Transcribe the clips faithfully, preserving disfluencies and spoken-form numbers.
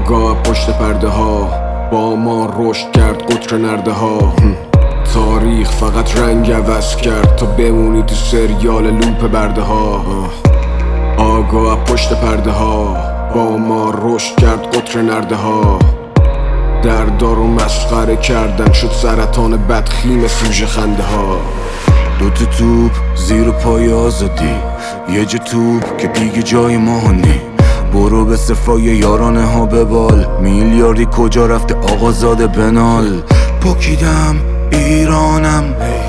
آگاه پشت پرده ها با ما رشد کرد قطر نرده ها. تاریخ فقط رنگ عوض کرد تا بمونی تو سریال لوپ برده ها. آگاه پشت پرده ها با ما رشد کرد قطر نرده ها. در دارو مسخره کردن شد سرطان بدخیم سوژه خنده ها. دو تا توپ زیر پای آزادی، یه جا توپ که دیگه جای ما نی. برو به صفای یارانه ها ببال، میلیاردی کجا رفته آقازاده بنال. پاکیدم ایرانم،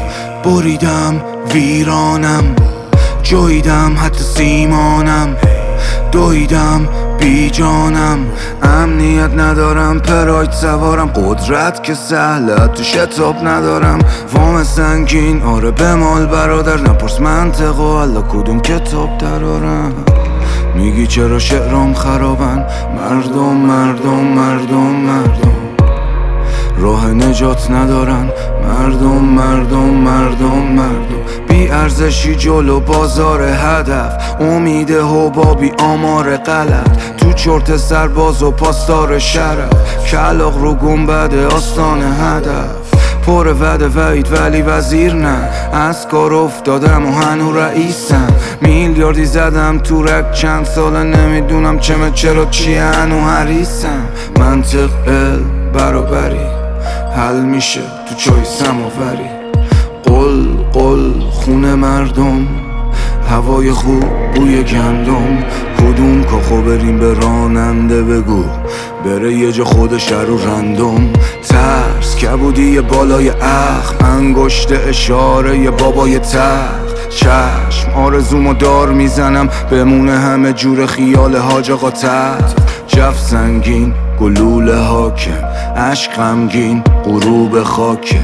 بریدم ویرانم، جاییدم حتی سیمانم، دویدم بی جانم. امنیت ندارم، پراید سوارم، قدرت که سهله تو شتاب ندارم. وام سنگین آره بمال برادر، نپرس منطق و حالا کدوم کتاب درارم. میگی چرا شعرام خرابن، مردم مردم مردم مردم راه نجات ندارن. مردم مردم مردم مردم بی ارزشی جلو بازار هدف، امید حبابی آمار غلط، تو چرت سرباز و پاسدار شرف، کلاغ رو گنبد آستان هدف. پر وعده وعید ولی وزیر نه، از کار افتادم و هنو رئیسم. میلیاردی زدم تو رک چند ساله، نمیدونم چمه چرا چیه هنو حریصم. منطق ال برابری حل میشه تو چای سماوری. قل قل خونه مردم، هوای خوب بوی گندم. کدوم کاخو بریم به راننده بگو بره یه جا خودش رو رندم. ترس کبودی بالای اخم، انگشت اشاره یه بابای تخت. چشم آرزومو دار میزنم، بمونه همه جور خیال حاج آقا تخت. جف سنگین گلوله حاکم، عشق غمگین غروب خاکه.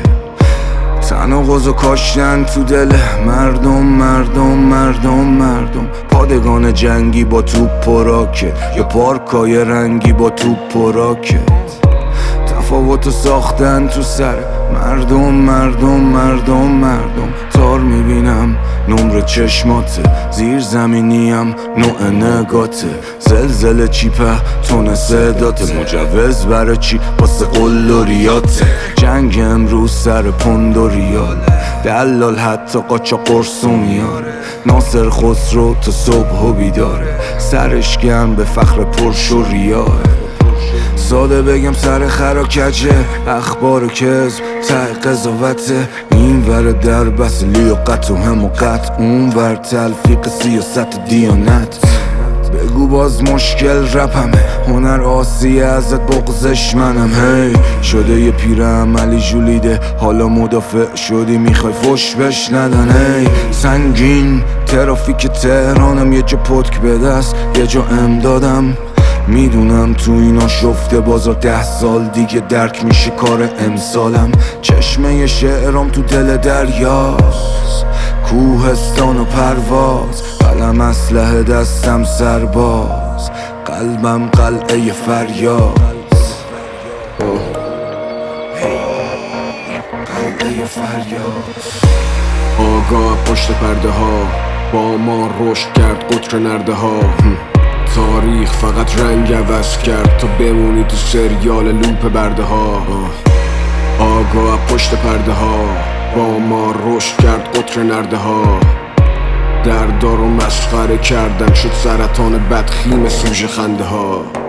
تناقض و کاشتن تو دل مردم مردم مردم مردم پادگان جنگی با توپ و راکت، یا پارکای رنگی با توپ و راکت. تفاوتو ساختن تو سر مردم مردم مردم مردم تار میبینم نمر چشماته، زیر زمینیم نوع نگاته. زلزله چیپه تون صداته، مجوز برای چی واسه قل و ریاته. جنگ امروز سر پوند و ریاله، دلال حتی قاچا قرص و میاره. ناصر خسرو تا صبح و بیداره، سرش گرم به فخر پرش و ریاه. ساده بگم سر خرا کجه، اخبار و کذب ته قضاوته. این ور در بس لیاقت و حماقت، اون ور تلفیق سیاست دیانت. بگو باز مشکل رپمه، هنر آسیه ازت بغزش منم. هی شده یه پیر عملی جولیده، حالا مدافع شدی میخوای فش بش ندن. هی سنگین ترافیک تهرانم، یه جا پتک به دست یه جا امدادم. میدونم تو اینا شفته بازار، ده سال دیگه درک میشه کار امسالم. چشمه شعرام تو دل دریاست، کوهستان و پرواز. قلم اسلحه دستم سرباز، قلبم قلعه فریاد. قلعه فریاد. آگاه پشت پرده ها با ما رشد کرد قطر نرده ها. تاریخ فقط رنگ عوض کرد تا بمونی تو سریال لوپ برده ها. آگاه پشت پرده ها با ما رشد کرد قطر نرده ها. در دارو مسخره کردن شد سرطان بدخیم سوژه خنده ها.